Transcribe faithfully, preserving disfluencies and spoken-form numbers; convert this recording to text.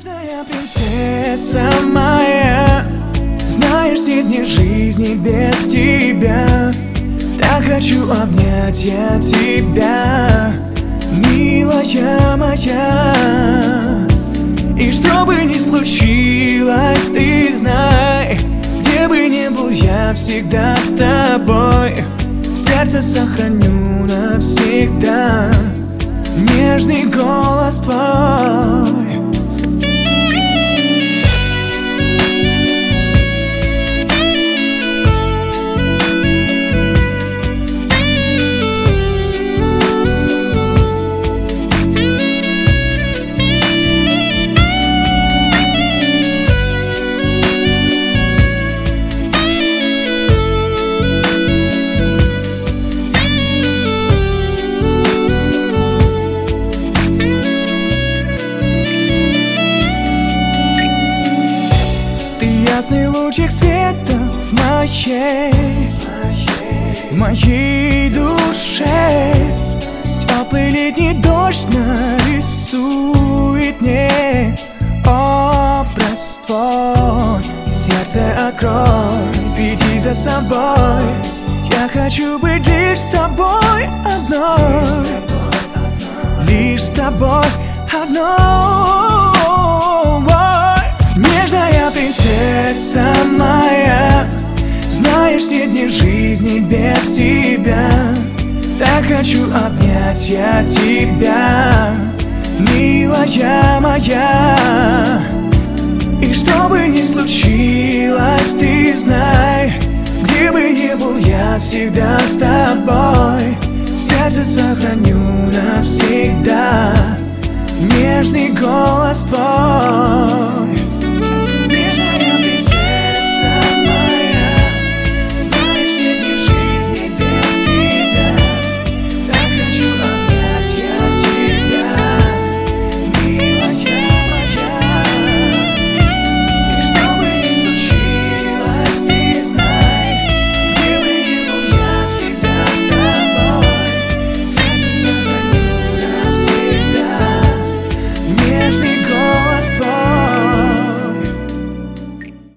Нежная принцесса моя, знаешь, нет ни жизни без тебя. Так хочу обнять я тебя, милая моя. И что бы ни случилось, ты знай, где бы ни был, я всегда с тобой. В сердце сохраню навсегда нежный голос твой. Ясный лучик света в моей, в моей душе. Теплый летний дождь нарисует мне образ твой. Сердце открой, веди за собой. Я хочу быть лишь с тобой одной, лишь с тобой одной. Нежная принцесса моя, знаешь, нет ни жизни без тебя. Так хочу обнять я тебя, милая моя. И что бы ни случилось, ты знай, где бы ни был, я всегда с тобой. В сердце сохраню навсегда нежный голос твой.